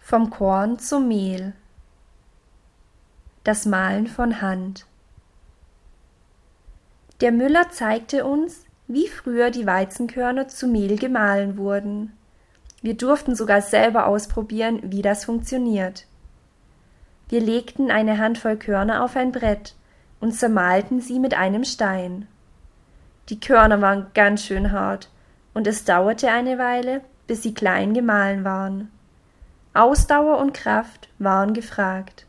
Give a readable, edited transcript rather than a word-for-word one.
Vom Korn zum Mehl. Das Mahlen von Hand. Der Müller zeigte uns, wie früher die Weizenkörner zu Mehl gemahlen wurden. Wir durften sogar selber ausprobieren, wie das funktioniert. Wir legten eine Handvoll Körner auf ein Brett und zermahlten sie mit einem Stein. Die Körner waren ganz schön hart und es dauerte eine Weile, bis sie klein gemahlen waren. Ausdauer und Kraft waren gefragt.